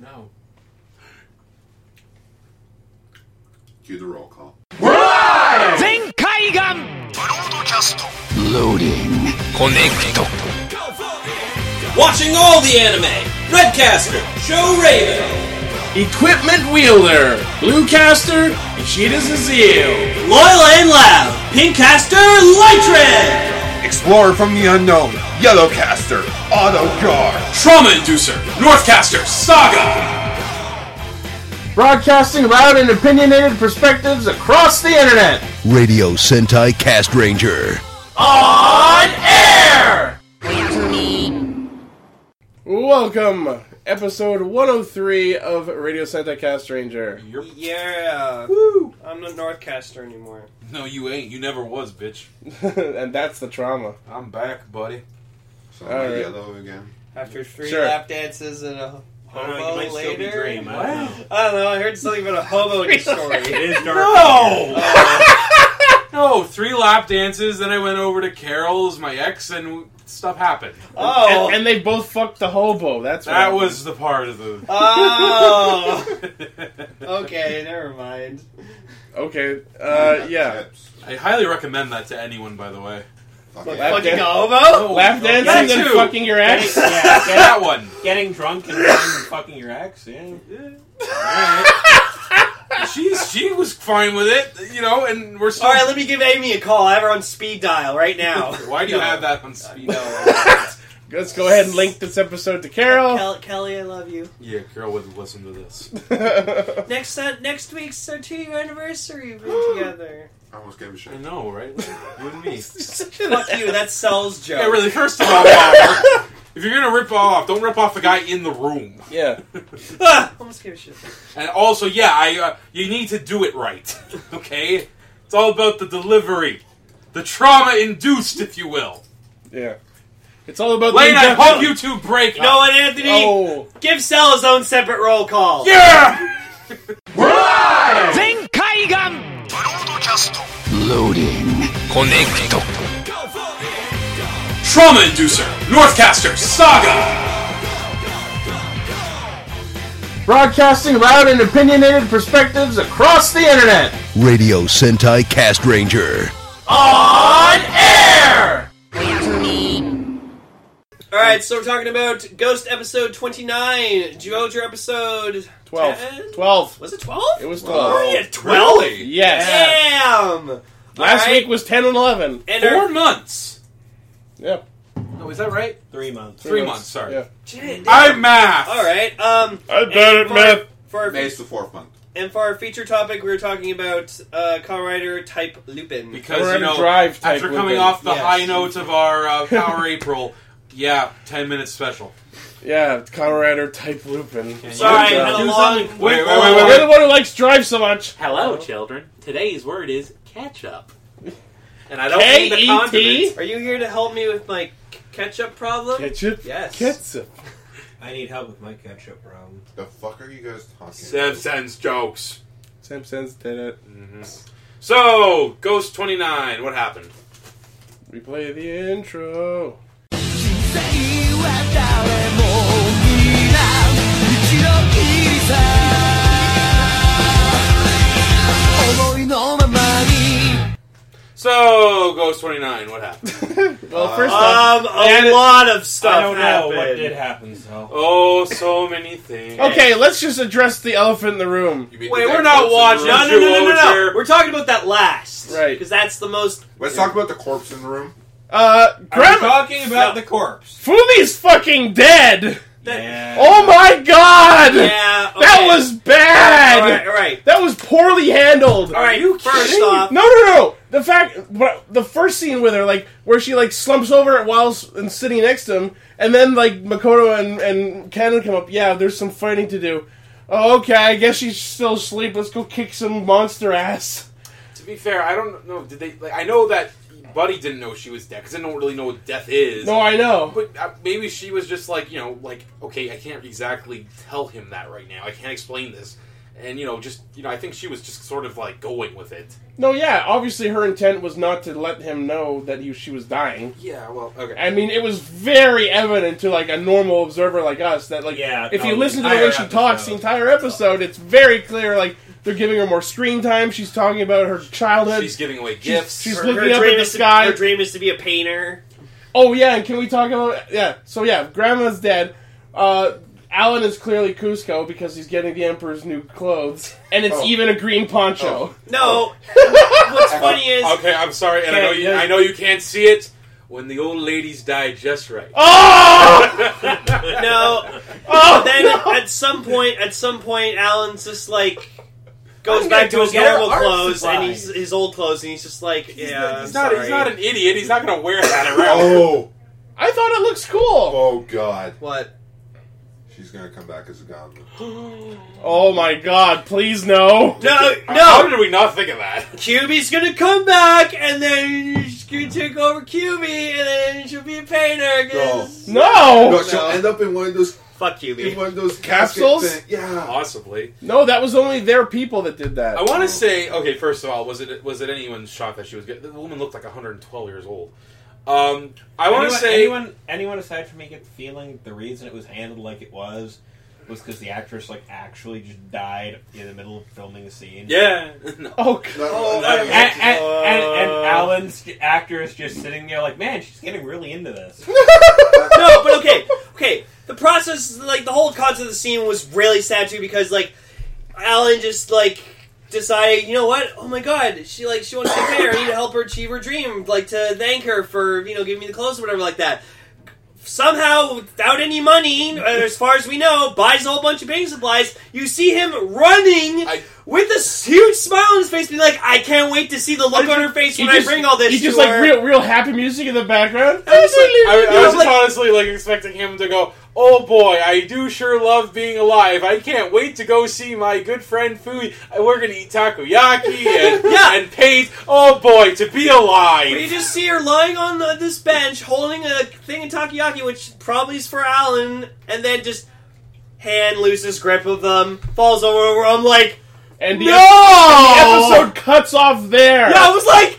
No. Cue the roll call. Loading. Connect. Watching all the anime. Redcaster, Joe Raven. Equipment Wielder, Bluecaster, Ishida Zazil. Loyal and Loud, Pinkcaster, Lightred. Explorer from the unknown. Yellowcaster. Autojar. Trauma Inducer, Northcaster, Saga. Broadcasting loud and opinionated perspectives across the internet. Radio Sentai Cast Ranger. On air! Welcome, episode 103 of Radio Sentai Cast Ranger. Yeah. Woo! I'm not Northcaster anymore. No, you ain't. You never was, bitch. And that's the trauma. I'm back, buddy. So All right. yellow again. After three Sure. lap dances and a hobo might still be later. dream. I don't know. I heard something about a hobo story. It is dark. No! No, 3 lap dances, then I went over to Carol's, my ex, and stuff happened. Oh. And they both fucked the hobo. That's what That happened. was the part of the... Oh. Okay, never mind. Okay, yeah. Chips. I highly recommend that to anyone, by the way. Fuck Look, yeah. lap Fucking a dan- hobo? Lap dancing that and too. fucking your ex? That one. Getting drunk and fucking your ex, yeah. Alright. She was fine with it, you know, and we're still... Alright, let me give Amy a call. I have her on speed dial right now. Why do you have that on speed? Let's go ahead and link this episode to Carol. Kelly, I love you. Yeah, Carol would listen to this. Next week's our 2-year anniversary. We've been together. I almost gave a shit. I know, right? You and me. Fuck you, that's Sel's joke. Yeah, really, first of all, Walter, if you're gonna rip off, don't rip off the guy in the room. Yeah. Almost gave a shit. And also, yeah, you need to do it right, okay? It's all about the delivery. The trauma-induced, if you will. Yeah. It's all about Lane, the I indefinite- hope you two break You know what, Anthony? Oh. Give Sel his own separate roll call. Yeah! Loading. Connect. Trauma Inducer, Northcaster, Saga! Broadcasting loud and opinionated perspectives across the internet. Radio Sentai Cast Ranger. On air! Alright, so we're talking about Ghost episode 29, JoJo episode 12. 10? 12. Was it 12? It was 12. Oh, yeah, 12? Really? Yes. Damn! Last Alright. week was 10 and 11. And 4 months. Yep. Oh, is that right? 3 months. 3 months, sorry. Yeah. I'm math! Alright, I bet it, Matt. For our, May's the 4th month. and for our feature topic, we were talking about Kamen Rider type Lupin. Because, We're you in know, drive type after with coming them. off the Yes. high notes of our Power April, yeah, 10 minutes special. Yeah, Kamen Rider type Lupin. Sorry, Good I had job. a Do long... something. Wait. You're the one who likes drive so much. Hello, children. Today's word is ketchup. And I don't mean the K-E-T? condiments. Are you here to help me with my ketchup problem? Ketchup? Yes. Ketchup. I need help with my ketchup problem. The fuck are you guys talking Sense jokes. Simpsons did it. So, Ghost 29, what happened? Replay the intro. So, Ghost 29, what happened? Well, first off, A lot of stuff I don't know happened. what did happen, so. Oh, so many things. okay, let's just address the elephant in the room. Wait, we're not watching No. JoJo. We're talking about that last. Right. Because that's the most... Let's talk about the corpse in the room. Are we Grandma, talking about No. the corpse? Fumi's fucking dead. Yeah. Oh my god! Yeah, okay. That was bad. Alright. That was poorly handled. Alright, first off... No. The first scene with her, like, where she, like, slumps over while and sitting next to him, and then, like, Makoto and Cannon come up. Yeah, there's some fighting to do. Oh, okay, I guess she's still asleep. Let's go kick some monster ass. To be fair, I don't know. Did they? Like, I know that Buddy didn't know she was dead because I don't really know what death is. No, I know. But maybe she was just like, you know, like, okay, I can't exactly tell him that right now. I can't explain this. and I think she was just sort of like going with it. No, yeah, obviously her intent was not to let him know that she was dying. Yeah, well, okay. I mean, it was very evident to like a normal observer like us that like if you listen to the way she talks the entire episode, it's very clear like they're giving her more screen time. She's talking about her childhood. She's giving away gifts. She's looking up at the sky. Her dream is to be a painter. Oh yeah, and can we talk about So Grandma's dead. Alan is clearly Cusco because he's getting the Emperor's new clothes, and it's even a green poncho. No, what's funny is okay. I'm sorry, and I know you can't see it. When the old ladies die just right. Oh no. Oh, then at some point, Alan's just like goes back to his normal clothes and his old clothes, and he's just like, he's not an idiot. He's not going to wear that around. Oh, I thought it looks cool. Oh God. What? She's gonna come back as a goblin. Oh my God! Please no. No. How did we not think of that? QB's gonna come back, and then she's gonna take over QB, and then she'll be a painter. No. She'll end up in one of those. Fuck QB. In one of those capsules. Yeah, possibly. No, that was only their people that did that. I want to say, okay. First of all, was it anyone's shock that she was? The woman looked like 112 years old. I want to say anyone aside from me get the feeling the reason it was handled like it was because the actress like actually just died in the middle of filming the scene. Yeah. No. Oh God. And Alan's actor is just sitting there like, man, she's getting really into this. No, but okay. The process, like the whole concept of the scene, was really sad too because like Alan just like decided, you know what? Oh my God, she wants to be there. I need to help her achieve her dream, like to thank her for giving me the clothes or whatever like that. Somehow, without any money, as far as we know, buys a whole bunch of painting supplies. You see him running with a huge smile on his face, being like, "I can't wait to see the look on her face when I bring all this." He's just to like her. real happy music in the background. I was honestly like expecting him to go, "Oh boy, I do sure love being alive. I can't wait to go see my good friend Fui. We're gonna eat takoyaki and paint. Oh boy, to be alive." We just see her lying on this bench, holding a thing of takoyaki, which probably is for Alan, and then just hand loses grip of them, falls over. I'm like, and the episode cuts off there. Yeah, I was like,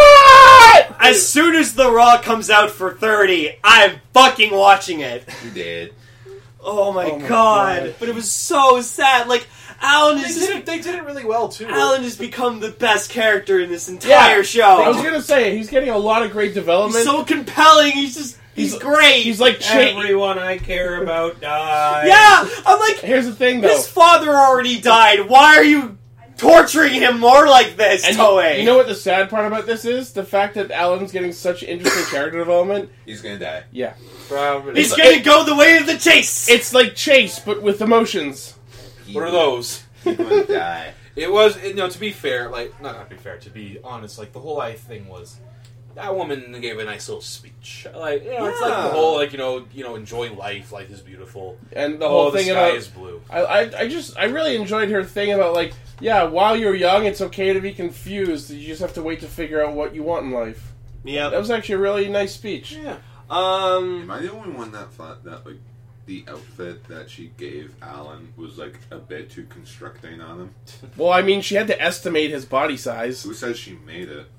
what? As soon as The Raw comes out for 30, I'm fucking watching it. You did. Oh my god. But it was so sad. Like, Alan is they did it really well too. Alan has become the best character in this entire show. I was gonna say he's getting a lot of great development. He's so compelling. He's great. He's like everyone I care about died. Yeah, I'm like. Here's the thing, though. His father already died. Why are you torturing him more like this, Toei? You know what the sad part about this is? The fact that Alan's getting such interesting character development. He's gonna die. Yeah, probably. He's gonna go the way of the Chase. It's like Chase, but with emotions. What are those? He's gonna die. It was, to be fair, like, not to be fair, to be honest, like, the whole life thing was, that woman gave a nice little speech. Like, it's like the whole, like, enjoy life is beautiful. And the whole thing the sky is blue. I really enjoyed her thing about, like, while you're young, it's okay to be confused. You just have to wait to figure out what you want in life. Yeah. That was actually a really nice speech. Yeah. Am I the only one that thought that, like, the outfit that she gave Alan was, like, a bit too constricting on him? Well, I mean, she had to estimate his body size. Who says she made it?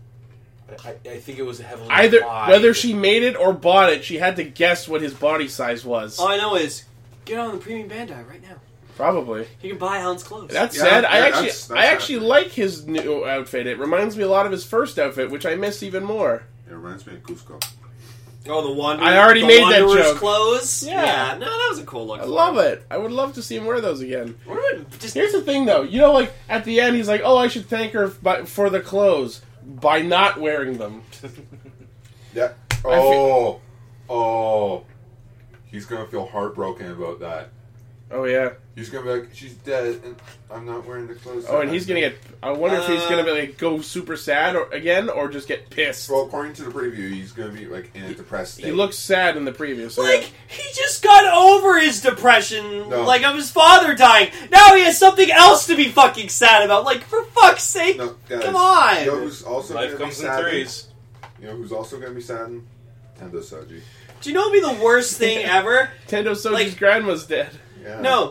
I think it was heavily whether she made it or bought it, she had to guess what his body size was. All I know is, get on the Premium Bandai right now. Probably. You can buy Alan's clothes. That said, I actually like his new outfit. It reminds me a lot of his first outfit, which I miss even more. It reminds me of Cusco. Oh, the Wanderer. I already made that joke. Clothes? Yeah. No, that was a cool look. I love it. I would love to see him wear those again. Just... Here's the thing, though. Like, at the end, he's like, oh, I should thank her for the clothes by not wearing them. Yeah. He's gonna feel heartbroken about that. Oh, yeah. He's gonna be like, she's dead, and I'm not wearing the clothes. Oh, and he's gonna get... I wonder if he's gonna be like, go super sad or just get pissed. Well, according to the preview, he's gonna be, like, in a depressed state. He looks sad in the preview. So he just got over his depression, of his father dying. Now he has something else to be fucking sad about. Like, for fuck's sake, come on. You know who's also Life comes in threes. You know who's also gonna be saddened? Tendo Soji. Do you know what would be the worst thing ever? Tendo Soji's grandma's dead. Yeah. No.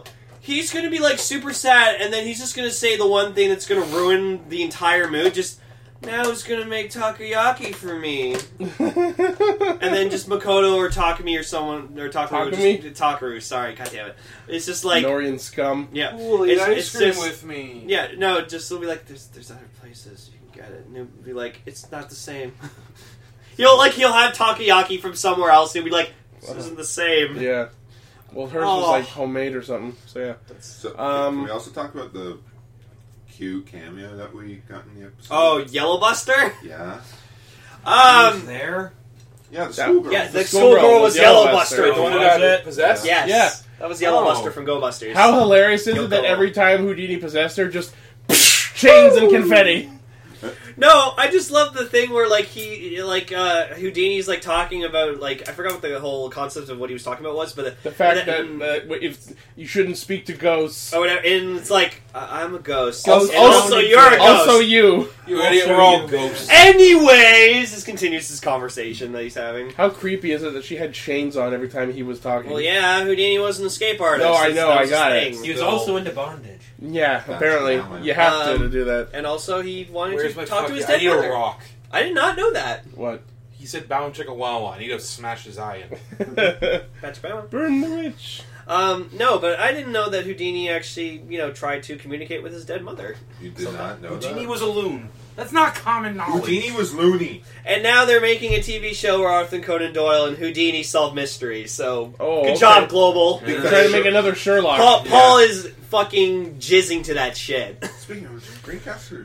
he's going to be, like, super sad, and then he's just going to say the one thing that's going to ruin the entire mood. Just, now who's going to make takoyaki for me? And then just Makoto or Takumi or someone, or Takaru, sorry, goddammit. It's just like... Norian scum. Yeah. Ooh, eat ice cream just, with me. Yeah, no, just it'll be like, there's other places you can get it. And it'll be like, it's not the same. He'll have takoyaki from somewhere else, and he'll be like, this isn't the same. Yeah. Well, hers was like homemade or something, so yeah. So, can we also talk about the Q cameo that we got in the episode? Yellow Buster? Yeah. Who's there? Yeah, the schoolgirl. Yeah, the schoolgirl was Yellow Buster. The one who got possessed? Yes. Yeah. That was Yellow Buster from Go Busters. How hilarious is it that every time Houdini possessed her, just chains and confetti? No, I just love the thing where, like, Houdini's, like, talking about, like, I forgot what the whole concept of what he was talking about was, but... The fact that if you shouldn't speak to ghosts... Or whatever, and it's like, I'm a ghost. Also, you're a ghost. Also you. You idiot, we're all ghosts. Anyways, this continues this conversation that he's having. How creepy is it that she had chains on every time he was talking? Well, yeah, Houdini was an escape artist. No, I know, I got it. He was also into bondage. Yeah, apparently. You have to do that. And also, he wanted Where's to my talk to fucking... his I dead need mother. a rock. I did not know that. What? He said, "Bound chicka wawa." I need to smash his eye in. That's bound. Burn the witch. No, but I didn't know that Houdini actually, tried to communicate with his dead mother. You did not know Houdini that? was a loon. That's not common knowledge. Houdini was loony. And now they're making a TV show where Arthur Conan Doyle and Houdini solve mysteries. So, Oh, good okay. job, Global. Yeah. Trying to make another Sherlock. Paul is fucking jizzing to that shit. Speaking of Screencaster,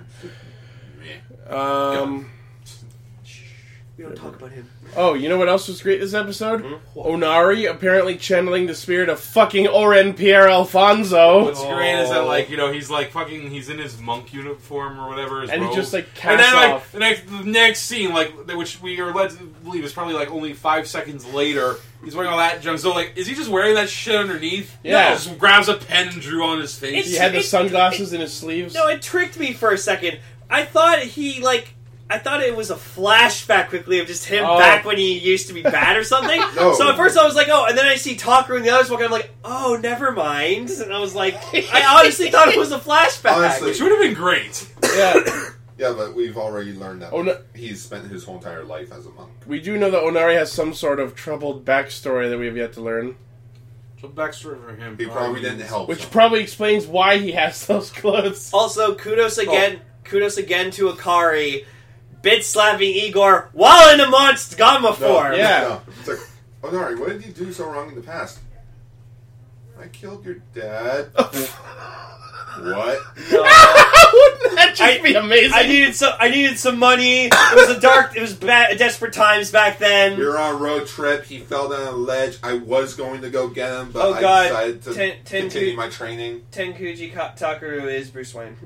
We don't talk about him. Oh, you know what else was great this episode? Onari apparently channeling the spirit of fucking Oren Pierre Alfonso. What's great is that, like, he's like fucking, he's in his monk uniform or whatever, his And he robe. just, like, and casts then, like, off. the next scene, like, which we are led to believe is probably, like, only 5 seconds later, he's wearing all that junk. So, like, is he just wearing that shit underneath? Yeah. No, just grabs a pen and drew on his face. He had the sunglasses in his sleeves. No, it tricked me for a second. I thought it was a flashback quickly of just him back when he used to be bad or something. No. So at first I was like, oh, and then I see Takaru and the others walking, I'm like, oh, never mind. And I was like, I honestly thought it was a flashback. Honestly. Which would have been great. Yeah. Yeah, but we've already learned that Oh, no. he's spent his whole entire life as a monk. We do know that Onari has some sort of troubled backstory that we have yet to learn. So backstory for him. He probably didn't help. Which someone. probably explains why he has those clothes. Also, kudos again to Akari, bit slapping Igor while in a monster gamma form. Yeah. No. It's like, Onari, what did you do so wrong in the past? I killed your dad. What? Wouldn't that just be amazing? I needed some money. It was desperate times back then. We were on a road trip. He fell down a ledge. I was going to go get him, but Oh, God. I decided to continue Tenku- my training. Tenkuji Takaru is Bruce Wayne.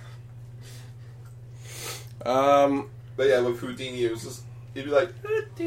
But yeah, with Houdini, it was just, he'd be like,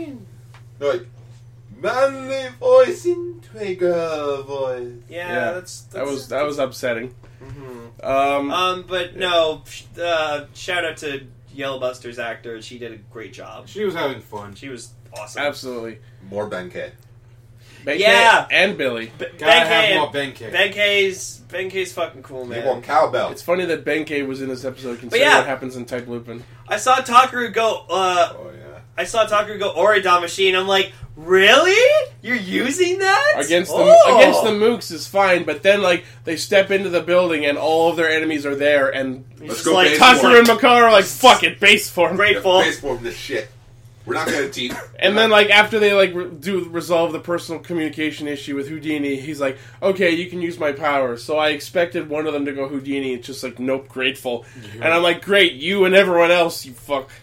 manly voice into a girl voice. Yeah, that was upsetting. Mm-hmm. But no, shout out to Yellowbuster's actor. She did a great job. She was having fun. She was awesome. Absolutely. More Benkei. Benkei Yeah. and Billy. Gotta have more Benkei. Benkei's fucking cool, They man. want cowbell. It's funny that Benkei was in this episode considering yeah. what happens in Type Lupin. I saw Takaru go. Oh yeah. I saw Takaru go Oridamashi, and I'm like, really? You're using that Against the Mooks is fine, but then like they step into the building and all of their enemies are there, and Let's It's go like base Takaru form. and Makoto are like, "Fuck it, base form." grateful. Base form this shit. We're not gonna teach. And then, like, after they, like, resolve the personal communication issue with Houdini, he's like, okay, you can use my powers. So I expected one of them to go Houdini. It's just like, nope, grateful. Yeah. And I'm like, great, you and everyone else, you fuck.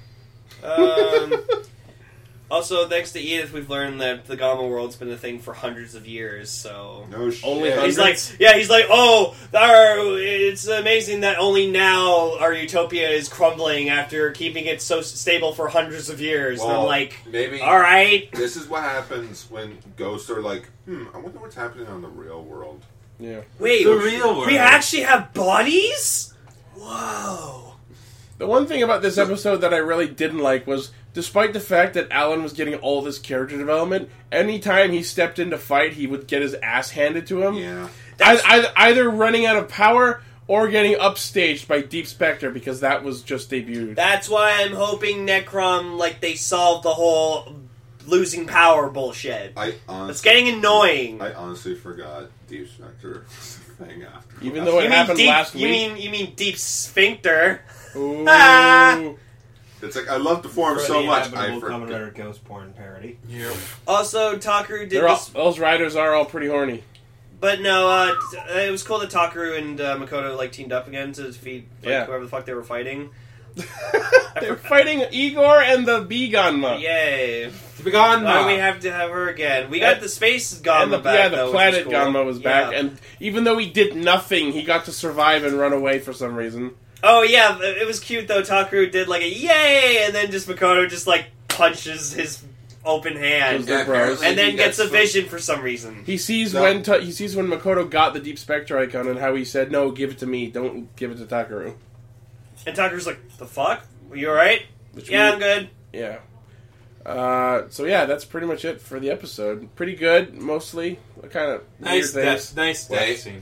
Also, thanks to Edith, we've learned that the Gamma world's been a thing for hundreds of years, so... No shit. Only He's hundreds? like, oh, it's amazing that only now our utopia is crumbling after keeping it so stable for hundreds of years. And I'm Well, like, maybe alright. this is what happens when ghosts are like, I wonder what's happening on the real world. Yeah. Wait, The real world. we actually have bodies? Whoa. The one thing about this episode that I really didn't like was, despite the fact that Alan was getting all this character development, anytime he stepped in to fight, he would get his ass handed to him. Yeah. Either running out of power or getting upstaged by Deep Spectre, because that was just debuted. That's why I'm hoping Necrom, like, they solved the whole losing power bullshit. It's getting annoying. I honestly forgot Deep Spectre thing after. Even though it happened last week. You mean Deep Sphincter? Ooh. It's like, I love the form so much, I Kamen forget. Rider Ghost porn parody. Yeah. Also, Takaru did this... Those riders are all pretty horny. But no, it was cool that Takaru and Makoto, like, teamed up again to defeat whoever the fuck they were fighting. They're fighting Igor and the B-Ganma. Yay. Begone. Why do we have to have her again? We got the space Ganma back, the though, planet which was cool. Ganma was back, and even though he did nothing, he got to survive and run away for some reason. Oh, yeah, it was cute, though. Takaru did, like, a yay, and then just Makoto just, like, punches his open hand. They're bros. And then gets a vision for some reason. He sees when Makoto got the Deep Spectre icon and how he said, "No, give it to me. Don't give it to Takaru." And Takaru's like, "The fuck? Are you alright?" Yeah, I'm good. Yeah. So yeah, that's pretty much it for the episode. Pretty good, mostly. Kind of Nice weird death. things. Nice death scene.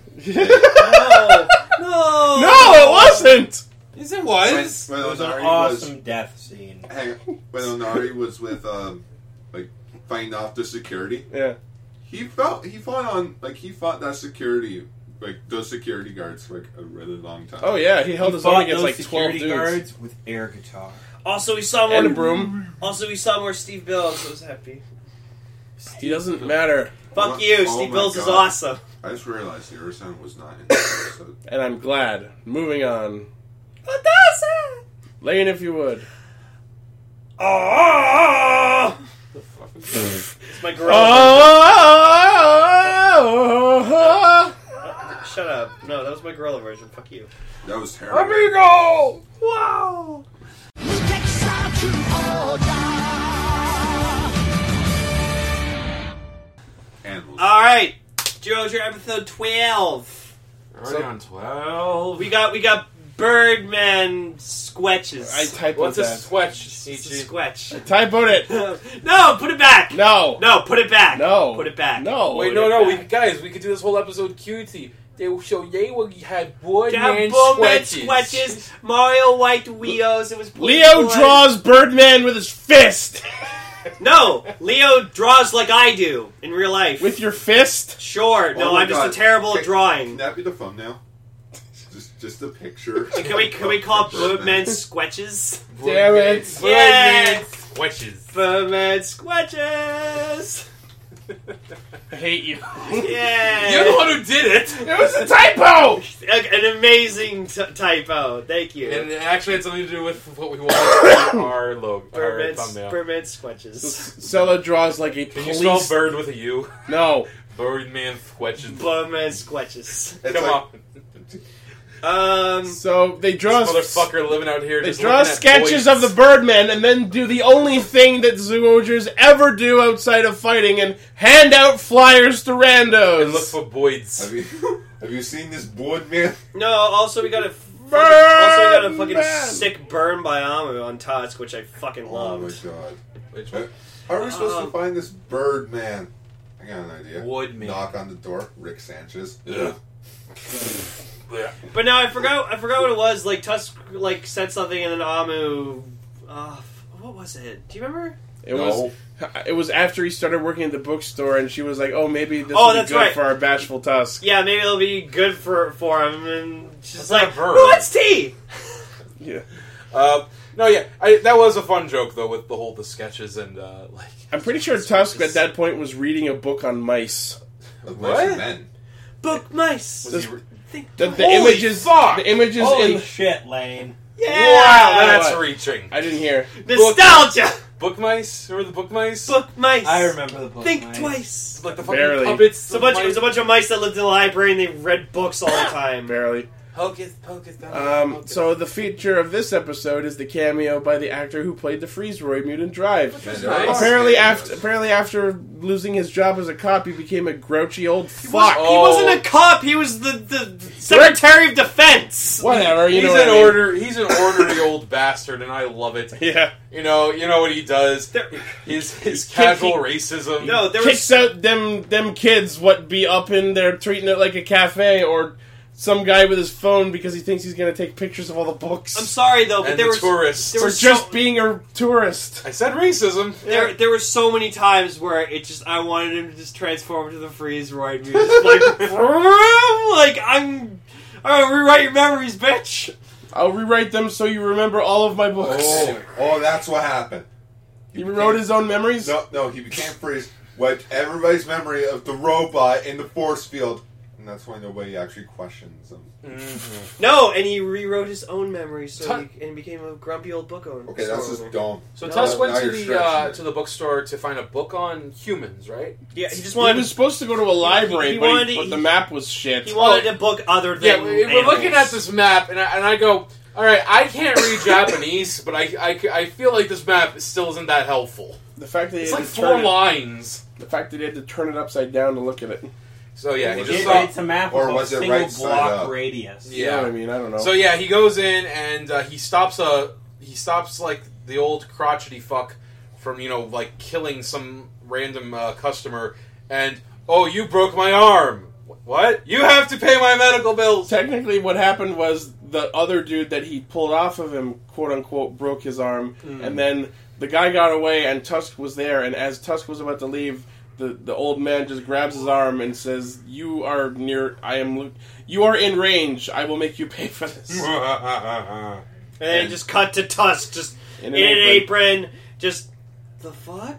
No, it wasn't. Yes, it was. When It was an Onari awesome death scene. when Onari was with, like, fighting off the security, Yeah. he fought that security, like, those security guards for, like, a really long time. Oh yeah, he held his own Fought against those like 12 security dudes. guards with air guitar. Also, we saw And a more. broom. Also, we saw more Steve Bills. I was happy. He doesn't matter. Fuck you, Oh Steve my Bills is God. awesome. I just realized Yuri-san was not in this episode. And I'm glad. Moving on. Lane, if you would. Oh, it's my girl. Shut up. No, that was my gorilla version. Fuck you. That was terrible. Amigo! Wow. Animals. Alright. JoJo episode 12. Already on 12. We got Birdman Squetches. I typoed What's a that. squetch? It's a squetch. Typoed it. No, put it back. No. No, put it back. No. Put it back. No. Wait, no. We could do this whole episode cutie. They will show you what you had Birdman Squetches. Mario White Weos. It was Leo draws Birdman with his fist. No, Leo draws like I do in real life. With your fist? Sure. No, Oh my I'm just God. a terrible at Can drawing. that be the thumbnail? Just a picture. Can we call it Birdman Squetches? Damn it. Yeah. Squetches. Birdman Squetches. I hate you. Yeah. You're the one who did it. It was a typo! An amazing typo. Thank you. And it actually had something to do with what we wanted for our logo, our thumbnail. Birdman Squetches. Stella draws like a Can you police... spell bird with a U? No. Birdman Squetches. Birdman Squetches. It's Come like- on. So they draw... This motherfucker living out here They just draw looking at sketches boys. of the Birdman and then do the only thing that Zoogers ever do outside of fighting and hand out flyers to randos. And look for boys. Have you seen this board, man? No, also we got a fucking Birdman. sick burn by Amu on Tusk, which I fucking Oh my loved. god. Which one? How are we supposed to find this bird man? I got an idea. Woodman. Knock on the door. Rick Sanchez. Yeah. But now I forgot what it was. Like Tusk like said something and then Amu what was it? Do you remember? It was after he started working at the bookstore and she was like, "Oh, maybe this Oh, will be that's good right. for our bashful Tusk." Yeah, maybe it'll be good for him and she's That's not like, a verb. "Who wants tea?" Yeah. No, yeah, that was a fun joke though with the sketches and like. I'm pretty sure Tusk at that point was reading a book on mice. Of What? mice and men. Book mice. Was he The Holy images, fuck! the images Holy in. shit, Lane. Yeah. Wow, that's What? reaching. I didn't hear. Nostalgia. Book mice? Remember the book mice? Book mice. I remember the book. Think Mike. twice. Like the fucking Barely. puppets. It was a bunch of mice that lived in the library and they read books all the time. Barely. Hocus pocus. So the feature of this episode is the cameo by the actor who played the Freezeroid Mutant Drive. Nice. Apparently after losing his job as a cop, he became a grouchy old fuck. He wasn't a cop. He was the Secretary of Defense. Whatever, He's know what an I mean. order. He's an orderly old bastard, and I love it. Yeah. You know what he does. His casual racism. No, there Kicks out them kids what be up in there treating it like a cafe, or some guy with his phone because he thinks he's going to take pictures of all the books. I'm sorry though, but And there the was tourists. there For was just being a tourist. I said racism. There were so many times where I wanted him to just transform into the Freezeroid music, like I'm gonna rewrite your memories, bitch. I'll rewrite them so you remember all of my books. Oh, that's what happened. He rewrote his own memories? No, he became Freeze, wiped everybody's memory of the robot in the force field, and that's why nobody actually questions him. No, and he rewrote his own memories, and became a grumpy old book owner. Okay, that's just dumb. So No, Tusk went now to you're the stretching it. to the bookstore to find a book on humans, right? Yeah, he just He wanted was supposed to go to a library, he but wanted- the map was shit. he wanted a book other than Yeah, we're looking animals. at this map, and I go, all right, I can't read Japanese, but I feel like this map still isn't that helpful. The fact that he It's had like to 4 turn it, lines. the fact that he had to turn it upside down to look at it. So yeah, he just It, saw. it's a map Or with was a it single right side block up? radius. You know what I mean? I don't know. So yeah, he goes in and he stops like the old crotchety fuck from like killing some random customer, and you broke my arm. What? You have to pay my medical bills. Technically, what happened was the other dude that he pulled off of him, quote unquote, broke his arm, and then the guy got away, and Tusk was there. And as Tusk was about to leave, the old man just grabs his arm and says, "You are you are in range. I will make you pay for this." And then just cut to Tusk, just In in an an apron. apron, just the fuck.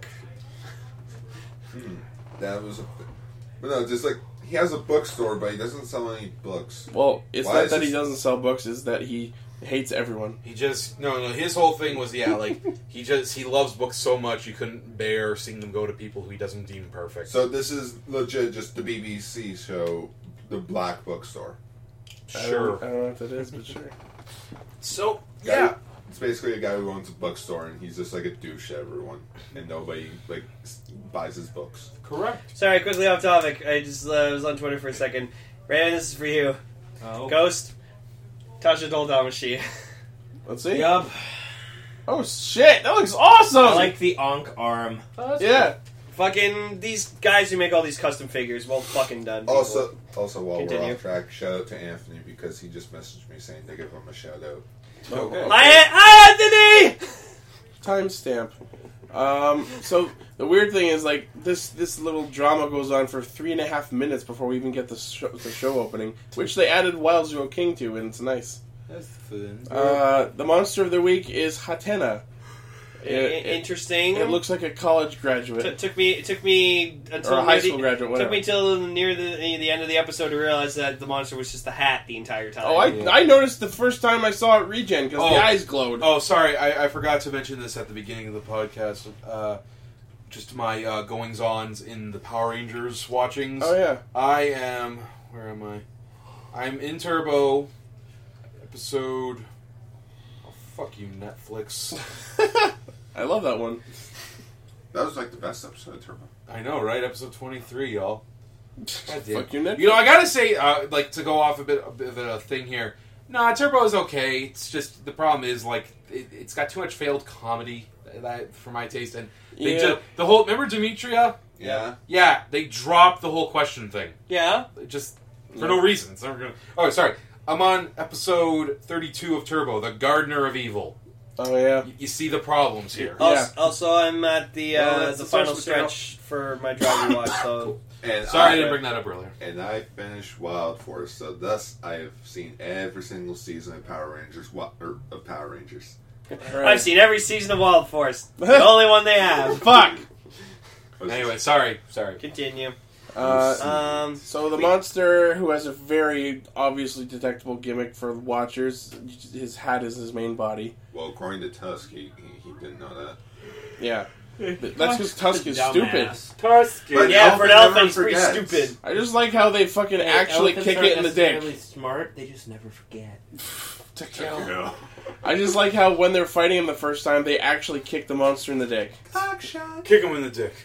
That was but no, just like, he has a bookstore, but he doesn't sell any books. Well, it's Why not is that this- he doesn't sell books; it's that he hates everyone. He just no. His whole thing was like he loves books so much he couldn't bear seeing them go to people who he doesn't deem perfect. So this is legit just the BBC show, The Black Bookstore. I don't know what that is, but sure. So Guy- It's basically a guy who owns a bookstore, and he's just like a douche to everyone, and nobody buys his books. correct. Sorry, quickly off topic. I just was on Twitter for a second. Raven, this is for you. Oh. Ghost, Tasha Doldamashi. Let's see. Yup. Oh shit! That looks awesome. I like the Ankh arm. Yeah. Fucking these guys who make all these custom figures, well fucking done. people. Also, while Continue. we're off track, shout out to Anthony because he just messaged me saying to give him a shout out. Okay. Hi, Anthony! Timestamp. So the weird thing is, like, this little drama goes on for 3.5 minutes before we even get the show opening, which they added Wild Zero King to, and it's nice. That's fun. The monster of the week is Hatena. Interesting. It looks like a college graduate. Took me until Or a high near school graduate, Took whatever. me till near the end of the episode to realize that the monster was just a hat the entire time. Oh, I noticed the first time I saw it regen because the eyes glowed. Oh, sorry, I forgot to mention this at the beginning of the podcast. Just my goings-ons in the Power Rangers watchings. Oh, yeah. Where am I? I'm in Turbo, episode... Oh, fuck you, Netflix. I love that one. That was like the best episode of Turbo. I know, right? Episode 23, y'all. God damn. Fuck you, Netflix. You know, I gotta say, to go off a bit of a thing here. Nah, Turbo is okay. It's just, the problem is, it's got too much failed comedy for my taste. And they Yeah. the whole, remember Demetria? Yeah. Yeah, they dropped the whole question thing. Yeah? Just, for no reason. So oh, sorry. I'm on episode 32 of Turbo, The Gardener of Evil. Oh, yeah. You see the problems here. Yeah. Also, I'm at the that's the the final source material. stretch for my driving watch, so... And Sorry I didn't bring that up earlier. And I finished Wild Force, so thus I have seen every single season of Power Rangers. I've seen every season of Wild Force. The only one they have. Fuck! Anyway, sorry. Continue. So the monster, who has a very obviously detectable gimmick for watchers, his hat is his main body. Well, according to Tusk, he didn't know that. Yeah. That's because Tusk is stupid. Tusk. But Yeah, for an elephant elephant, he's never pretty forgets. stupid. I just like how they fucking actually kick it in the dick. Really smart. They just never forget. To kill. Yeah. I just like how when they're fighting him the first time, they actually kick the monster in the dick. Kick him in the dick.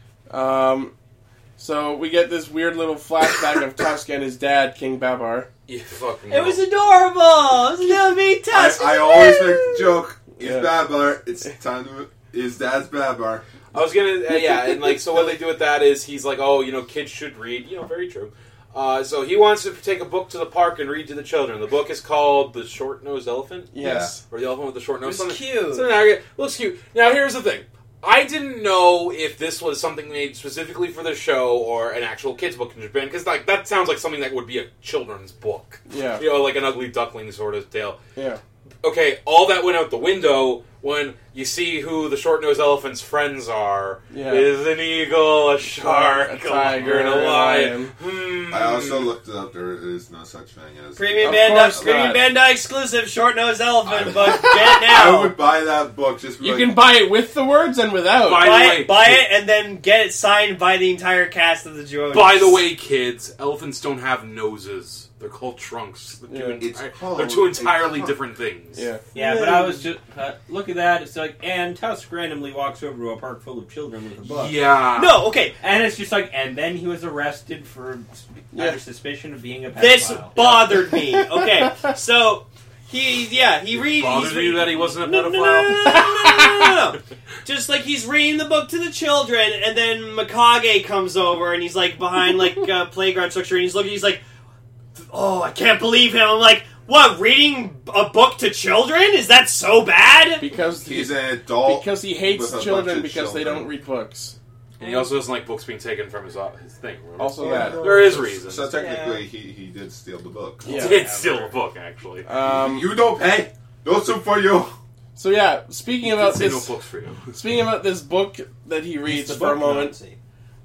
So we get this weird little flashback of Tusk and his dad, King Babar. You fucking. It was adorable. It was a little baby Tusk. I always make the joke. He's Yeah. Babar. It's time to. His dad's Babar. I was gonna, yeah, and like, so what they do with that is he's like, oh, kids should read, very true. So he wants to take a book to the park and read to the children. The book is called The Short-Nosed Elephant, Yes. or The Elephant with the Short Nose. It's cute. Looks cute. Now here's the thing. I didn't know if this was something made specifically for the show or an actual kids book in Japan, because like that sounds like something that would be a children's book. Yeah. Like an Ugly Duckling sort of tale. Yeah. Okay, all that went out the window when you see who the short-nosed elephant's friends are. Yeah. Is an eagle, a shark, A tiger, and a lion. I also looked it up. There is no such thing as. Premium Of Bandai, course Premium not. Bandai exclusive short-nosed elephant book. Get it I now. would buy that book just. You can buy it with the words and without. Buy it, and then get it signed by the entire cast of the Joes. By the way, kids, elephants don't have noses. They're called trunks. They're It's two entirely called- different things. Yeah. Yeah, but I was just look at that. It's like, and Tusk randomly walks over to a park full of children with a book. Yeah. No, okay. And it's just like, and then he was arrested for Yeah. under suspicion of being a pedophile. This bothered me. Okay, so he reads. Bothered he's you that he wasn't a No, pedophile? no. Just like he's reading the book to the children, and then Mikage comes over, and he's like behind like a playground structure, and he's looking. He's like, "Oh, I can't believe him." I'm like, "What? Reading a book to children? Is that so bad?" Because He's an adult. because he hates with a children bunch of because they children. don't read books. And he also doesn't like books being taken from his thing. Remember? Also Yeah. that. There is reasons. So technically, he did steal the book. Yeah. It's still a book, actually. You don't pay. No soup for you. So yeah, speaking about Say no this, books for you. speaking about this book that he reads He's the for a book moment, Nazi.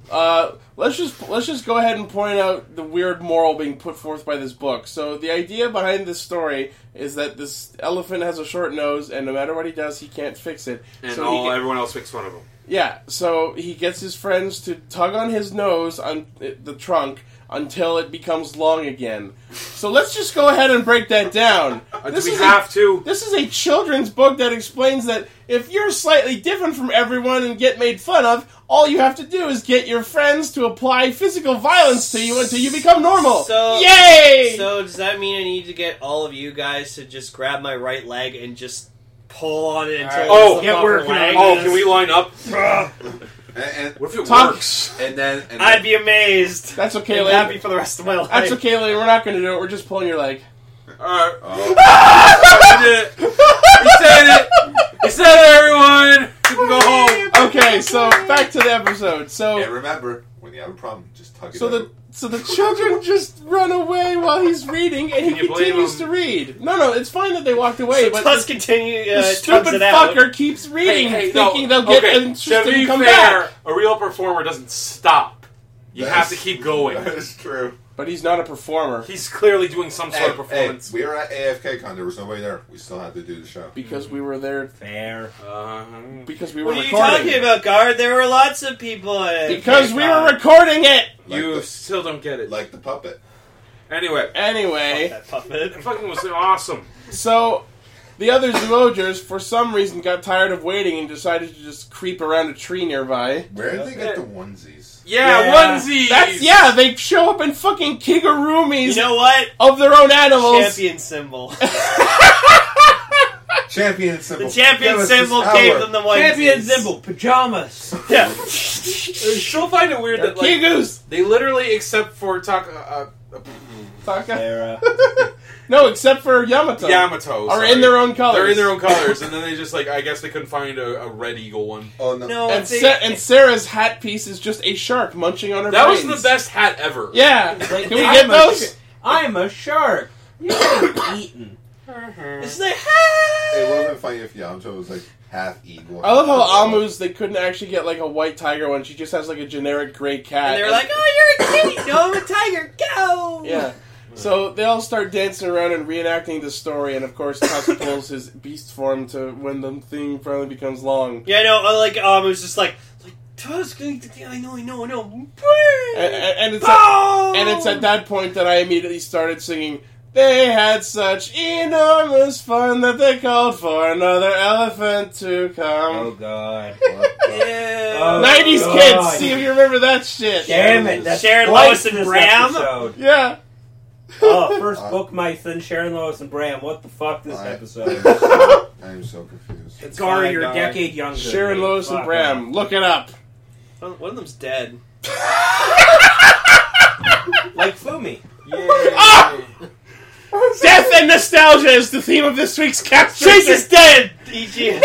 let's just go ahead and point out the weird moral being put forth by this book. So the idea behind this story is that this elephant has a short nose, and no matter what he does, he can't fix it. And So everyone else makes fun of him. yeah, so he gets his friends to tug on his nose on the trunk until it becomes long again. So let's just go ahead and break that down. Do we have to? This is a children's book that explains that if you're slightly different from everyone and get made fun of, all you have to do is get your friends to apply physical violence to you until you become normal. So, Yay! So does that mean I need to get all of you guys to just grab my right leg and just pull on it until Oh, it's get off working her leg? Oh, can we line up? And What if it Talk- works? then I'd be amazed. That's okay, and Lane. happy for the rest of my life. That's okay, Lane. We're not going to do it. We're just pulling your leg. Alright. We did it. We said it. We said it, everyone. You can go home. Okay, so back to the episode. So and remember, when you have a problem, just tug it So out. the children just run away while he's reading, and he Can you blame continues him? to read. No, it's fine that they walked away, but Tusk the continue. stupid tugs it out. fucker keeps reading, Hey, thinking no. they'll get Okay, interested to be and come fair, back. a real performer doesn't stop. You have to keep going. That is true. But he's not a performer He's clearly doing some sort of performance. we were at AFK-Con. There was nobody there. We still had to do the show. because we were there. Fair. Because we were What are you recording. talking about, Guard? There were lots of people at Because we were Con. recording it. Like You the- still don't get it. Like the puppet. Anyway, Anyway, That puppet. it fucking was awesome. so the other zoogers, for some reason, got tired of waiting and decided to just creep around a tree nearby. Where did they get the onesies? Yeah, onesies. They show up in fucking kigurumis You know what? of their own animals. Champion symbol. Champion symbol. The champion Give us symbol this gave hour. them the one. Champion symbol, pajamas. Yeah. She'll find it weird that like Kigus. they literally, except for Taka, Taka. No, except for Yamato. Yamato, Are sorry. in their own colors. They're in their own colors, and then they just I guess they couldn't find a red eagle one. Oh no. No, And, they- and Sarah's hat piece is just a shark munching on her That was brains. the best hat ever. Yeah. Can we get those? I'm a shark. You're eaten. It's like, It would have been funny if Yamato was like half eagle. I love how Almu's, they couldn't actually get like a white tiger one. She just has like a generic gray cat. and they were like, "Oh, you're a kitty. No, I'm a tiger. Go." yeah. So they all start dancing around and reenacting the story, and of course Tusk pulls his beast form to when the thing finally becomes long. Yeah, no, it was just like Tusk. I know. And it's at that point that I immediately started singing. They had such enormous fun that they called for another elephant to come. Oh God! Yeah. 90s God. kids, see if you remember that shit. Damn it! That's Sharon, twice Lois, and this Bram? episode. Yeah. Oh, first book mice, then Sharon, Lois, and Bram. What the fuck? This episode. I'm so confused. It's Gar, you're a Gar. decade younger. Sharon, Lois, and Bram. Look it up. One of them's dead. Like Fumi. Ah! Death and nostalgia is the theme of this week's cast. Chase is dead! EG.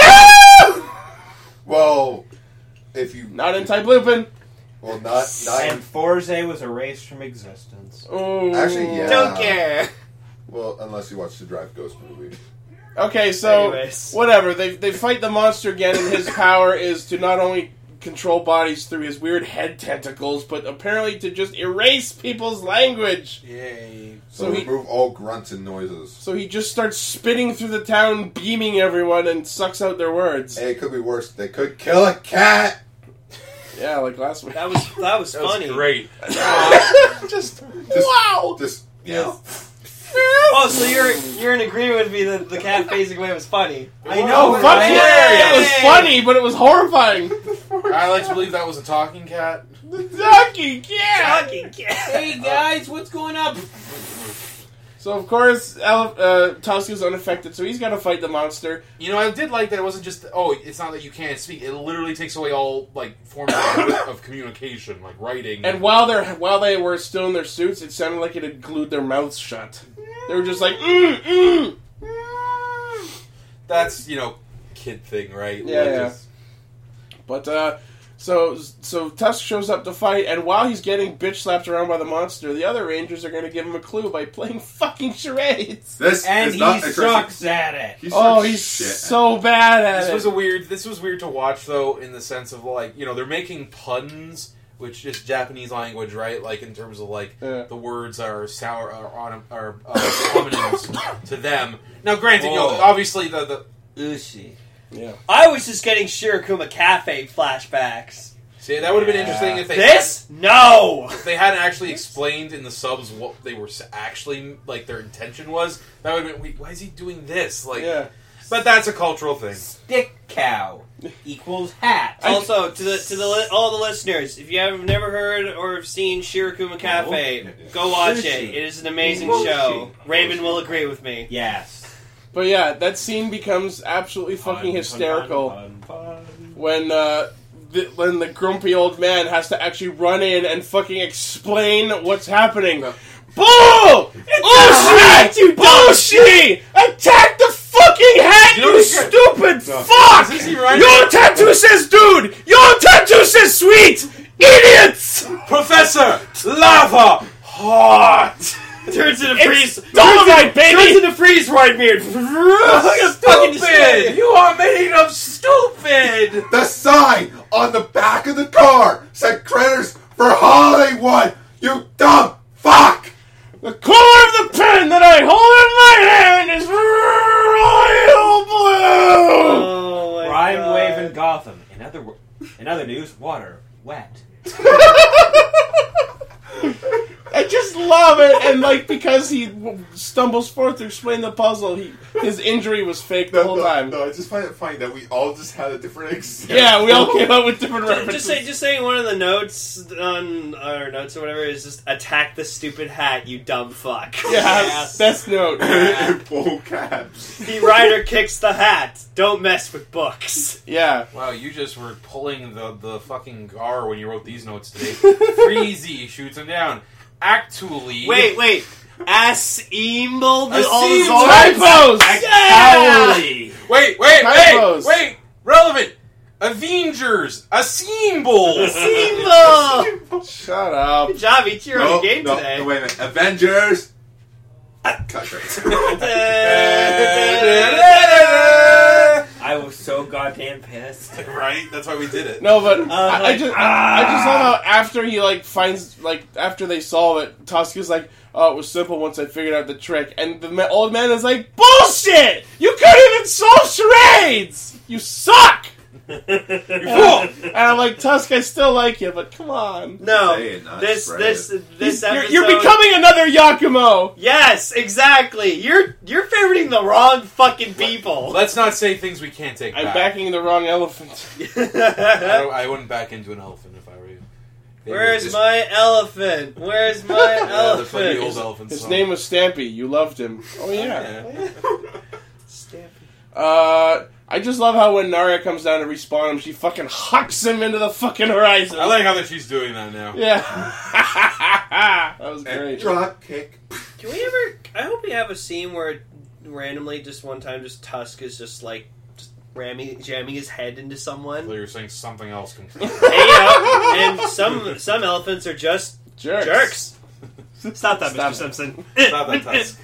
Well, if you Not in Type Lupin. well not And Forze was erased from existence. Oh. Actually, yeah. Don't care. Well, unless you watch the Drive Ghost movie. Okay, so Anyways. whatever. They fight the monster again, and his power is to not only control bodies through his weird head tentacles, but apparently to just erase people's language. Yay. So, So he- remove all grunts and noises. So he just starts spinning through the town, beaming everyone, and sucks out their words. Hey, it could be worse. They could kill a cat. Yeah, like last week. That was That funny. was great. Just Wow. Just yeah. Oh, so you're in agreement with me that the cat phasing away was funny. I know. Oh fuck right? yeah! It was funny, but it was horrifying. I like to believe that was a talking cat. The talking cat. Talking cat. Hey guys, what's going up? So of course, Tusk is unaffected, so he's got to fight the monster. You know, I did like that it wasn't just, it's not that you can't speak. It literally takes away all, forms of communication, like writing. And while they were still in their suits, it sounded like it had glued their mouths shut. They were just like, That's, kid thing, right? Yeah. But, so Tusk shows up to fight, and while he's getting bitch slapped around by the monster, the other Rangers are going to give him a clue by playing fucking charades. this And is he not interesting. sucks at it. He Oh, sucks he's shit. so bad at This it. was weird to watch, though, in the sense of, they're making puns, which is Japanese language, right? Like, in terms of, Yeah. the words are sour, are homonyms to them. Now, granted, Oh. obviously the Ushi. Yeah. I was just getting Shirokuma Cafe flashbacks. see, that would have been interesting if they This? No! if they hadn't actually explained in the subs what they were actually, their intention was. That would have been, wait, why is he doing this? Yeah. But that's a cultural thing. Stick cow equals hat. Also, all the listeners, if you have never heard or have seen Shirokuma Cafe, go watch it. It is an amazing show. Raven will agree with me. Yes. But yeah, that scene becomes absolutely fucking hysterical when the grumpy old man has to actually run in and fucking explain what's happening. Bull! Ushi! Bullshit! Attack the fucking hat, you stupid fuck! Is he right? Your tattoo says dude! Your tattoo says sweet! Idiots! Professor Lava Hot. Turns into freeze. Dynamite, baby! Turns into freeze right beard. Stupid! You are making them stupid. The sign on the back of the car said creditors for Hollywood. You dumb fuck. The color of the pen that I hold in my hand is royal blue! Oh my Rhyme God. wave in Gotham. In other news, water wet. I just love it, and because he stumbles forth to explain the puzzle, his injury was fake the whole time. No, I just find it funny that we all just had a different example. Yeah, we all came up with different references. Just saying one of the notes on our notes or whatever is just attack the stupid hat, you dumb fuck. Yeah, best note. In full caps. The rider kicks the hat. Don't mess with books. Yeah. Wow, you just were pulling the fucking Gar when you wrote these notes today. Freezy shoots him down. Actually, Wait. Assemble the Assemble. all the Typos! Yeah! Typos. Wait! Relevant! Avengers! Assemble! Assemble! Shut up. Good job, each year on the game today. No, wait a minute. Avengers. Cut right. I will was so goddamn pissed. Right? That's why we did it. No, but I just love how after he finds after they solve it, Tusk is like, "Oh, it was simple once I figured out the trick," and the old man is like, "Bullshit! You couldn't even solve charades! You suck!" You fool! And I'm like, Tusk, I still like you, but come on. No, Say it, not this spread it. episode. You're becoming another Yakumo. Yes, exactly. You're favoriting the wrong fucking people. Let's not say things we can't take I'm back. backing the wrong elephant. I wouldn't back into an elephant if I were you. Where's my elephant? Where's my Yeah, the funny elephant? old elephant His song. name was Stampy. You loved him. Oh yeah. Stampy. I just love how when Naria comes down to respawn him, she fucking hucks him into the fucking horizon. I like how that she's doing that now. Yeah. That was great. Drop kick. Can we ever? I hope we have a scene where randomly, just one time, just Tusk is just jamming his head into someone. You're saying something else completely. And some elephants are just Jerks. Stop that, Stop Mr. it. Simpson. Stop that, Tusk.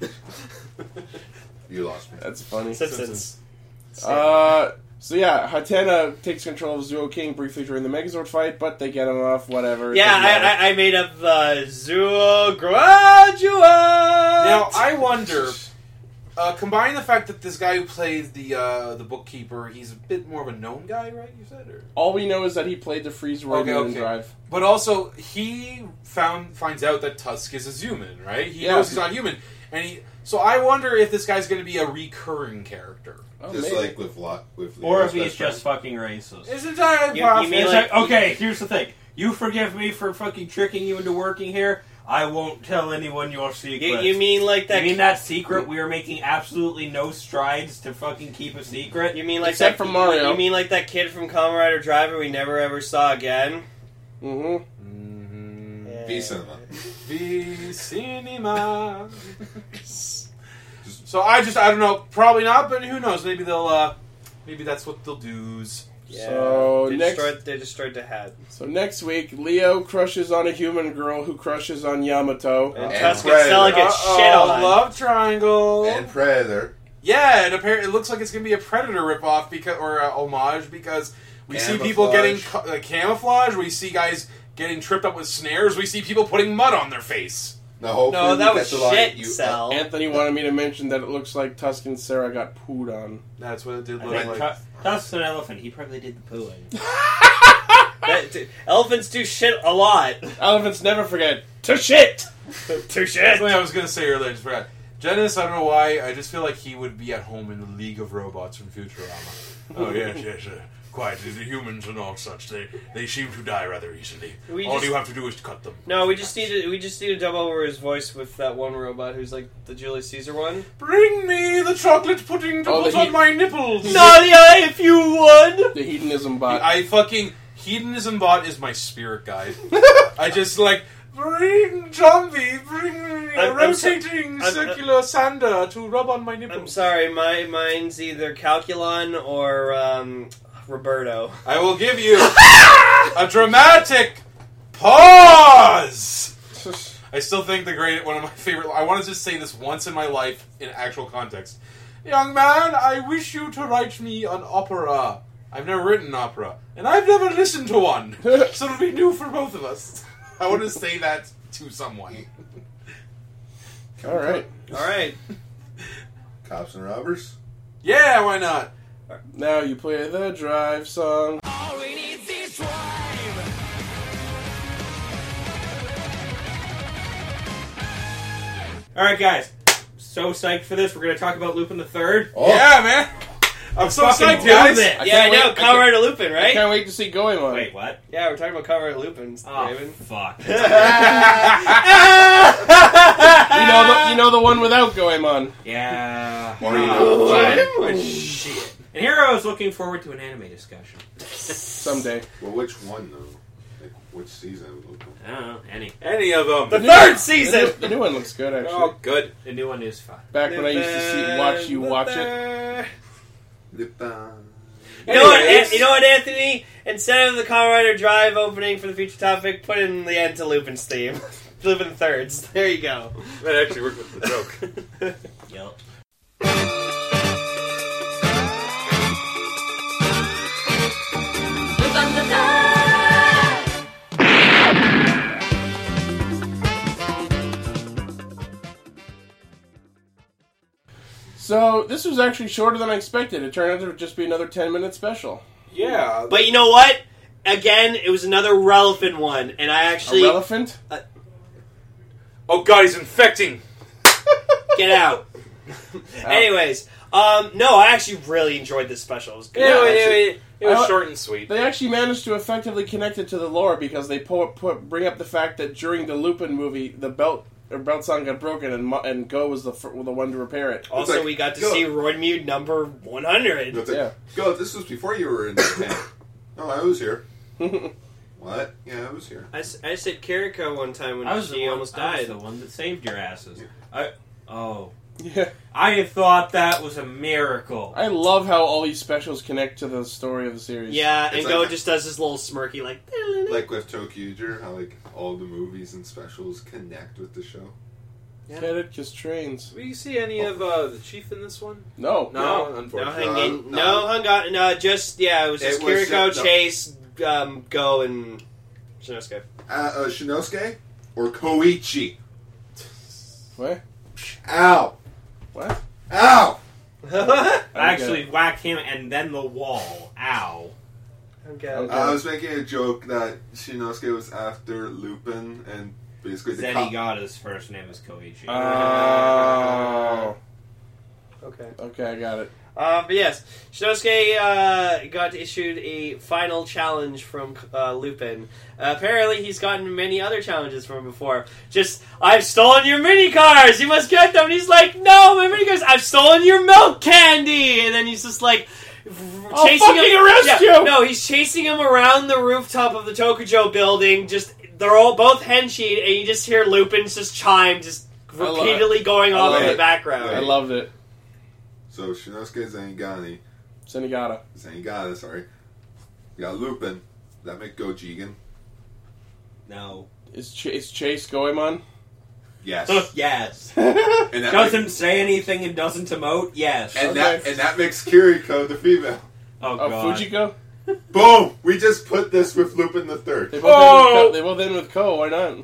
You lost me. That's funny. Simpsons. So yeah, Hatena takes control of Zuo King briefly during the Megazord fight, but they get him off, whatever. Yeah, I made up Zuo Gradua. Now, I wonder, combine the fact that this guy who plays the bookkeeper, he's a bit more of a known guy, right, you said? Or? All we know is that he played the Freeze Road Okay. Drive. But also, he finds out that Tusk is a human, right? He knows he's not human. So I wonder if this guy's going to be a recurring character. Oh, Just maybe. like with Or if he's just fucking racist. It's entirely You possible. mean It's like- like, okay, here's the thing. You forgive me for fucking tricking you into working here. I won't tell anyone your secret. You mean like that? You mean that secret we are making absolutely no strides to fucking keep a secret? You mean like Except that, for Mario. You mean like that kid from Kamen Rider Driver we never ever saw again? Mm-hmm. Yeah. V cinema. V cinema. So I don't know. Probably not, but who knows? Maybe they'll. Maybe that's what they'll do. Yeah. So they next- destroyed the head. So next week, Leo crushes on a human girl who crushes on Yamato. And And Tusk Predator. and Stella get shit on. Love triangle. And Predator. Yeah, and apparently it looks like it's going to be a Predator ripoff or homage because we see people getting camouflage. We see guys getting tripped up with snares. We see people putting mud on their face. Now, hopefully No, that we was get to line shit, you Sal. up. Anthony wanted me to mention that it looks like Tusk and Sarah got pooed on. That's what it did I look think like. Tusk's an elephant. He probably did the pooing. Elephants do shit a lot. Elephants never forget to shit. To shit. That's what I was going to say earlier. I just forgot. Genis, I don't know why. I just feel like he would be at home in the League of Robots from Futurama. Oh yes. Quite. The humans and all such. They seem to die rather easily. All you have to do is cut them. No, we just need to dub over his voice with that one robot who's like the Julius Caesar one. Bring me the chocolate pudding to put on my nipples. Nadia, if you would. The hedonism bot. Hedonism bot is my spirit guide. I just bring zombie, bring me a rotating circular sander to rub on my nipples. I'm sorry, mine's either Calculon or Roberto. I will give you a dramatic pause. I still think one of my favorite. I want to just say this once in my life in actual context. Young man, I wish you to write me an opera. I've never written an opera, and I've never listened to one, so it'll be new for both of us. I want to say that to someone. All right. Cops and robbers. Yeah, why not? Now you play the drive song. Alright, guys. So psyched for this. We're going to talk about Lupin the Third. Oh. Yeah, man. I'm so Fucking psyched, do guys. this. Yeah, I can't know. wait- Kamen Rider Lupin, I right? can't wait to see Goemon. Wait, what? Yeah, we're talking about Kamen Rider Lupin, Oh, Raven. fuck. You know the one without Goemon. Yeah. Or you know, What? Shit. And here I was looking forward to an anime discussion. Someday. well, which one though? Like which season? I don't know. Any of them. The third season! The new one looks good, actually. Oh, good. The new one is fun. Back when I used to watch you watch it. You know what, Anyways. you know what, Anthony? Instead of the Kamen Rider Drive opening for the future topic, put in the end to Lupin's theme. Lupin Thirds. There you go. That actually worked with the joke. Yep. So, this was actually shorter than I expected. It turned out to just be another 10-minute special. Yeah. But you know what? Again, it was another relevant one, and I actually... Irrelevant? Oh god, he's infecting! Get out. Anyways, no, I actually really enjoyed this special. It was good. It was short and sweet. They actually managed to effectively connect it to the lore because they bring up the fact that during the Lupin movie, the belt song got broken and Go was the one to repair it. Also, like, we got to Go. see Roidmude number 100. It's like, Yeah. Go, this was before you were in Japan. Oh, I was here. What? Yeah, I was here. I said Kiriko one time when I was she almost I died. was the one that saved your asses. Yeah. I thought that was a miracle. I love how all these specials connect to the story of the series. Yeah, and It's Go like- just does this little smirky, like... Like with Tokyuger, how like all the movies and specials connect with the show. Get it? Because trains. Do you see any of the chief in this one? No. No, No, unfortunately. just, it was just It was Kiriko, just- no. Chase, Go, and Shinosuke. Shinosuke or Koichi? What? Ow! What? Ow! I actually whacked him and then the wall. Ow. Okay. I was making a joke that Shinosuke was after Lupin and basically the Zenigata's first name is Koichi. Oh. Okay. Okay, I got it. But yes, Shinosuke got issued a final challenge from Lupin. Apparently, he's gotten many other challenges from before. Just, I've stolen your mini cars. You must get them. And he's like, no, my mini cars. I've stolen your milk candy. And then he's just like chasing him. arrest you! No, he's chasing him around the rooftop of the Tokujo building. Just they're all both henshied, and you just hear Lupin's just chime, just repeatedly going off in the background. I loved it. So Shinosuke Zenigata, sorry. We got Lupin. Does that make Go Jigen? No. Is Chase Goemon? Yes. Yes. and that Doesn't say anything and doesn't emote? Yes. and Okay. that makes Kiriko the female. Oh, Oh, God. Fujiko? Boom! We just put this with Lupin the Third. They both end with Ko. Why not?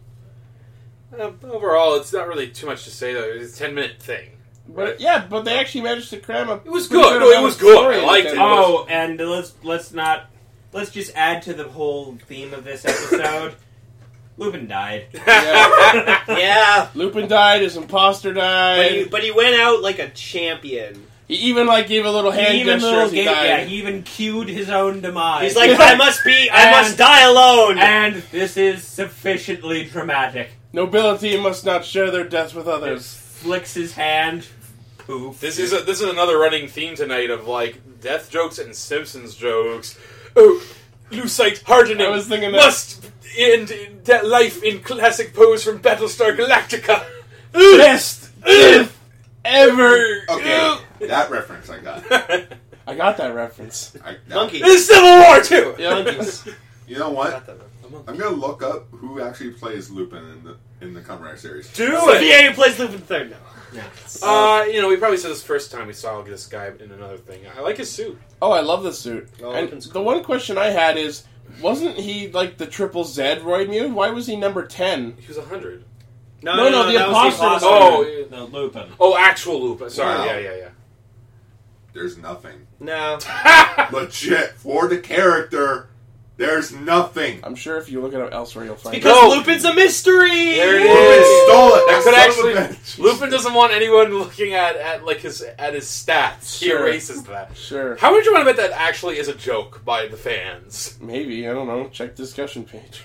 Overall, it's not really too much to say, though. It's a 10-minute thing. But yeah, but they actually managed to cram a. It was pretty good. No, it amount was of good. story I in liked it. it. Oh, and let's just add to the whole theme of this episode. Lupin died. Yeah. Yeah, Lupin died. His imposter died. but he went out like a champion. He even gave a little hand gesture as he died. he even cued his own demise. He's like, I must die alone. And this is sufficiently dramatic. Nobility must not share their death with others. Flicks his hand. Poof. This is another running theme tonight of death jokes and Simpsons jokes. Oh, Lucite hardening. I was thinking that. Must end life in classic pose from Battlestar Galactica. Best if ever. Okay, that reference I got. I got that reference. Monkey. It's Civil War too. Yeah. You know what? I'm gonna look up who actually plays Lupin in the Kamen Rider series. Do Sophia who plays Lupin III now. We probably said this first time we saw this guy in another thing. I like his suit. Oh, I love this suit. Oh, And Lupin's the one question I had is, wasn't he the triple Z Roidmude? Why was he number 10? He was 100. No, that the was the imposter was Oh, No, Lupin. actual Lupin. Sorry, Wow. yeah. There's nothing. No. Legit, for the character, there's nothing. I'm sure if you look it up elsewhere, you'll find Because No. Lupin's a mystery! There it Lupin is. stole it. That could Son of a actually. bitch. Lupin doesn't want anyone looking at his stats. He Sure. erases that. Sure. How much you want to bet that actually is a joke by the fans? Maybe, I don't know. Check discussion page.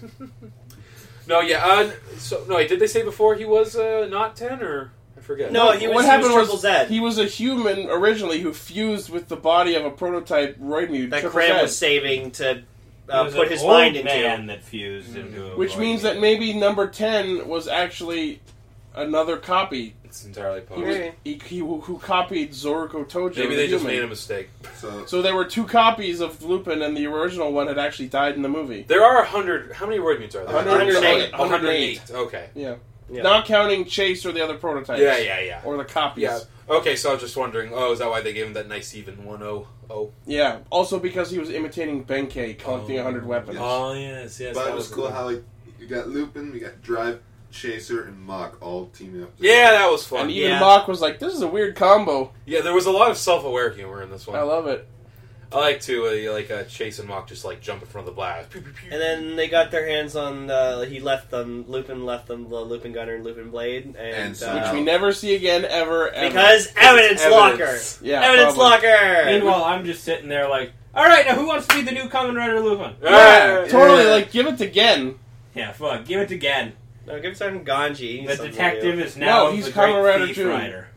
No, yeah. Did they say before he was not 10 or I forget? No, he was Triple Z. He was a human originally who fused with the body of a prototype Roidmude. That Triple Cram Z. was saving to It was put an his old mind into. man that fused into a Which Roidmude. means that maybe number 10 was actually another copy. It's entirely He, possible. was, he who copied Zoruko Tojo. Maybe the they just human. made a mistake. So there were two copies of Lupin, and the original one had actually died in the movie. There are 100. How many Roidmutes are there? 108. 108. Okay. Yeah. Yeah. Not counting Chase or the other prototypes. Yeah. Or the copies. Yeah. Okay, so I was just wondering, is that why they gave him that nice even 1-0? Yeah. Also because he was imitating Benkei, collecting 100 weapons. Oh, yes. But it was cool how you got Lupin, we got Drive, Chaser, and Mach all teaming up. Yeah, that was fun. And even Yeah. Mach was like, "This is a weird combo." Yeah, there was a lot of self-aware humor in this one. I love it. I like to Chase and Mach just like jump in front of the blast. Pew, pew, pew. And then they got their hands on. Lupin left them the Lupin Gunner and Lupin Blade, And so- Which we never see again, ever. because evidence locker. Evidence. Yeah, Evidence probably. locker. Meanwhile, I'm just sitting there like, all right, now who wants to be the new Kamen Rider Lupin? Yeah, totally. Yeah. Like, give it to Gen. Yeah, fuck, give it to Gen. No, give it to Ganji. He's The something detective new. is now No, he's the great Kamen Rider thief too. rider.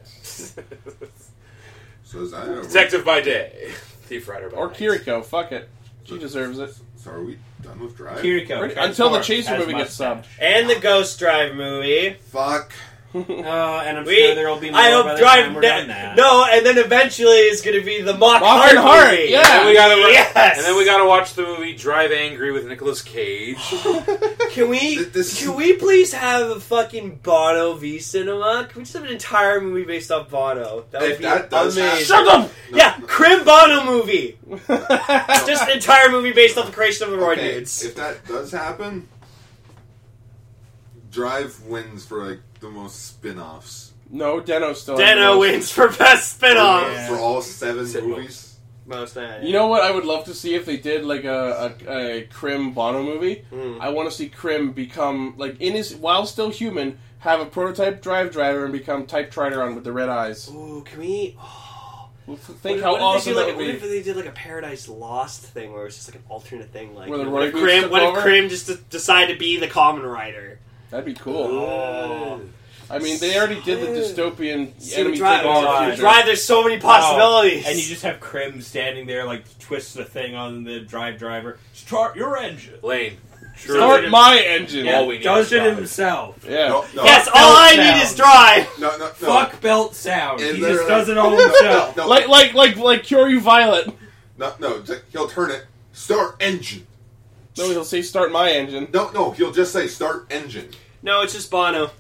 So is that Detective by day, Thief Rider by Or night. Kiriko. Fuck it. She deserves it. So are we done with Drive? Kiriko. Until the transforms, Chaser has movie gets mustache. And the Ghost Drive movie. Fuck. And I'm sure there will be more I by hope the Drive. time we're done that. No, and then eventually it's going to be the Mach Mach Heart and Heart, movie. yeah. And then we gotta Yes. and then we gotta watch the movie Drive Angry with Nicolas Cage. Can we? This- Can we please have a fucking Bono v Cinema? Can we just have an entire movie based off Bono? That would If be that does amazing. happen- Shut up! Yeah, Crim Bono movie. Just an entire movie based off the creation of the Roid Okay, Dudes. if that does happen, Drive wins for like the most spin-offs. No, Deno still. Deno wins for best spin-off. For all 7 Sit movies. Most You know what I would love to see if they did like a Krim Bono movie? I want to see Krim become like in his while still human, have a prototype driver and become Type Trideron with the red eyes. Ooh, can we? Think how awesome that would What if be. they did like a Paradise Lost thing where it's just like an alternate thing, like Where the what if Roid Dudes took What if over? Krim just decided to be the Kamen Rider? That'd be cool. Oh. I mean, they already did the dystopian See, enemy Drive, taking over the God. future. Drive, there's so many possibilities. And you just have Krim standing there, like, twists the thing on the driver. Start your engine. Lane. Start my engine. All we need does is it Drive. himself. Yeah. No, no. yes, Fuck all I belt need is sound. Drive. No, no, no. Fuck belt sound. And He they're just like- does it all No, himself. no, Like Kyoryu Violet. no, he'll turn it. Start engine. No, he'll say start my engine. No, he'll just say start engine. No, it's just Bono.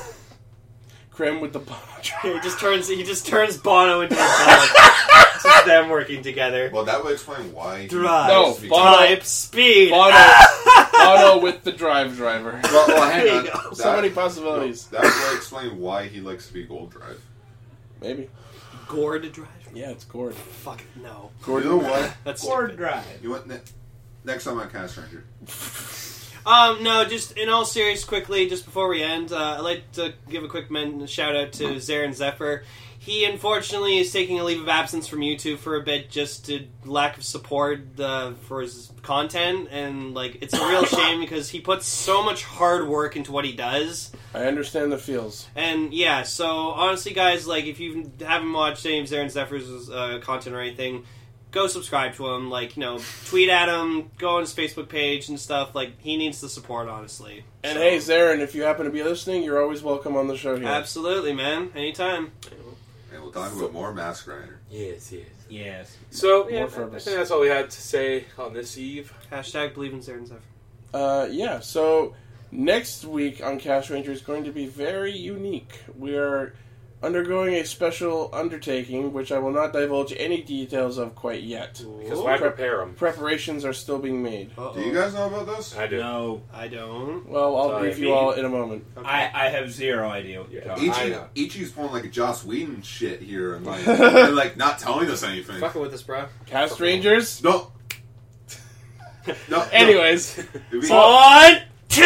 Krim with the Bono He just turns Bono into a dog. It's just them working together. Well, that would explain why. he Drive. No, likes to be- Bono. Type speed. Bono with the driver. Well, hang There on. you go. So many possibilities. That would explain why he likes to be Gold Drive. Maybe. Gord Drive. Yeah, it's Gord. Fuck it, no. You know what? That's Or stupid. drive. You want next time on Cast Ranger? No, just in all seriousness, quickly, just before we end, I'd like to give a quick shout out to Zarin Zephyr. He unfortunately is taking a leave of absence from YouTube for a bit, just to lack of support for his content, and like it's a real shame because he puts so much hard work into what he does. I understand the feels. And yeah, so honestly, guys, like if you haven't watched any of Zarin Zephyr's content or anything, go subscribe to him. Like, tweet at him, go on his Facebook page and stuff. Like, he needs the support, honestly. And So- hey, Zarin, if you happen to be listening, you're always welcome on the show here. Absolutely, man. Anytime. And we'll talk about more Mask Rider. Yes. Yes. So, More I Furbus. think that's all we had to say on this eve. Hashtag believe in Zarin Zephyr. Yeah, so next week on Cast Ranger is going to be very unique. We are undergoing a special undertaking, which I will not divulge any details of quite yet. Because why prepare them? Preparations are still being made. Do you guys know about this? I do. No. I don't. Well, I'll Sorry, brief you me. all in a moment. I have zero idea what you're talking about. Ichi's pulling like a Joss Whedon shit here and like, and, like not telling us anything. Fucking with us, bro. Cast Rangers? No. No. Anyways, It'd be- On!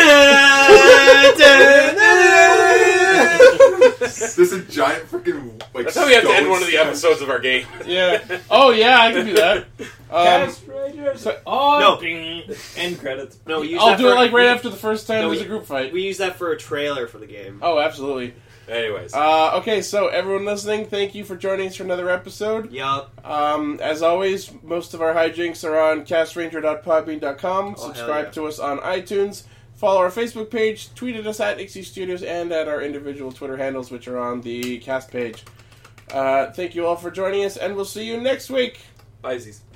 This is a giant freaking like. That's how we have to end stone one of the statue. episodes of our game. yeah. Oh, yeah, I can do that. Cast Rangers. so- Oh, No. ding. End credits. No, we use I'll that do for, it like right after the first time No, there's we- a group fight. We use that for a trailer for the game. Oh, absolutely. Anyways. Okay, so everyone listening, thank you for joining us for another episode. Yup. As always, most of our hijinks are on castranger.podbean.com. Oh, Subscribe hell yeah. to us on iTunes. Follow our Facebook page. Tweet at us at Ixie Studios and at our individual Twitter handles, which are on the cast page. Thank you all for joining us, and we'll see you next week. Bye, Z's.